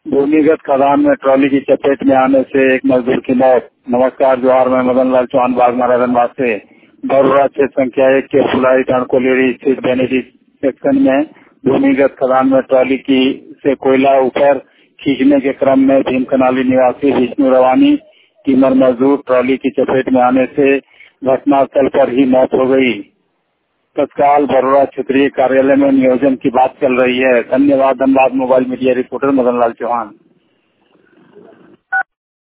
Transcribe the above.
भूमिगत खदान में ट्रॉली की चपेट में आने से एक मजदूर की मौत। नमस्कार, जोहार। मैं मदन लाल चौहान, बाग महाराजनबाद से। बरुआ क्षेत्र संख्या 1 के फुलाई टणकोलेरी स्थित बेनेडी सेक्शन में भूमिगत खदान में ट्रॉली की से कोयला ऊपर खींचने के क्रम में भीमकनाली निवासी विष्णु रवानी टीमर मजदूर ट्रॉली की चपेट में आने से घटनास्थल पर ही मौत हो गई। तत्काल बरुआ क्षेत्रीय कार्यालय में नियोजन की बात चल रही है। धन्यवाद। Dhanbad mobile media reporter Madan Lal Chauhan.